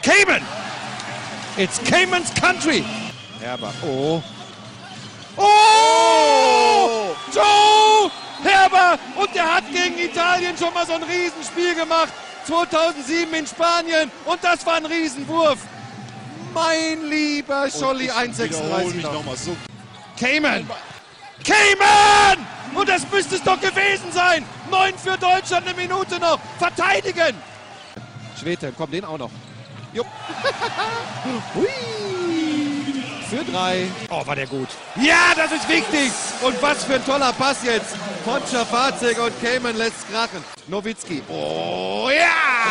Cayman! It's Cayman's country! Herber. Oh! Oh! Joe Herber! Und der hat gegen Italien schon mal so ein Riesenspiel gemacht. 2007 in Spanien. Und das war ein Riesenwurf. Mein lieber Scholli, 1,36 noch. So. Cayman! Cayman! Und das müsste es doch gewesen sein. 9 für Deutschland, eine Minute noch. Verteidigen! Schwete, komm, den auch noch. Jupp. Hui. Für 3. Oh, war der gut. Ja, das ist wichtig. Und was für ein toller Pass jetzt. Von Schafazik und Cayman lässt krachen. Nowitzki. Oh, ja!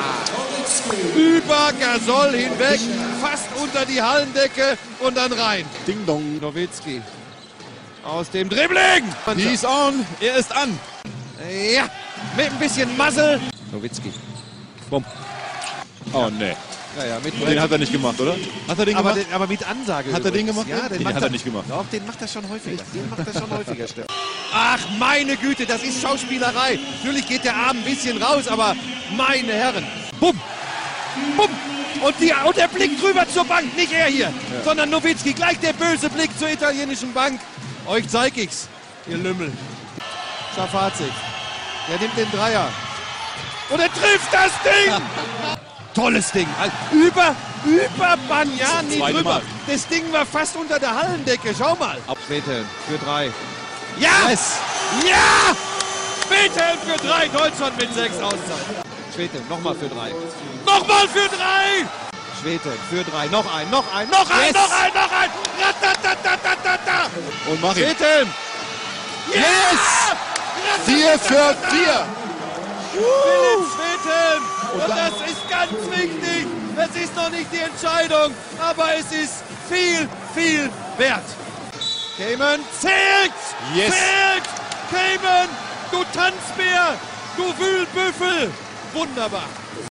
Über Gasol hinweg. Fast unter die Hallendecke und dann rein. Ding dong. Nowitzki. Aus dem Dribbling. He's on. Er ist an. Ja, mit ein bisschen Muzzle. Nowitzki. Bumm. Oh, nee. Ja, mit Den hat er nicht gemacht, oder? Hat er den gemacht? aber mit Ansage. Hat er den gemacht? Ja, Den hat er nicht gemacht. Doch, den macht er schon häufiger. Stefan. Ach, meine Güte, das ist Schauspielerei. Natürlich geht der Arm ein bisschen raus, aber meine Herren. Bumm. Bumm. Und der Blick drüber zur Bank. Nicht er hier, sondern Nowitzki. Gleich der böse Blick zur italienischen Bank. Euch zeig ich's, ihr Lümmel. Schafazik. Der nimmt den Dreier. Und er trifft das Ding! Tolles Ding. Über Banjani Zweite drüber. Mal. Das Ding war fast unter der Hallendecke. Schau mal. Bethel für 3. Ja! Yes. Ja! Bethel für 3. Deutschland mit 6 Auszeichnungen. Schwete, nochmal für 3. Nochmal für 3! Schwete für 3. Noch ein. Yes. Ratatatatata. Und mach ihn. Schwete. Yes! 4 für 4. Philipp Schweten. Und das ist ganz wichtig. Es ist noch nicht die Entscheidung, aber es ist viel, viel wert. Cayman zählt! Yes. Zählt! Cayman, du Tanzbär, du Wühlbüffel. Wunderbar.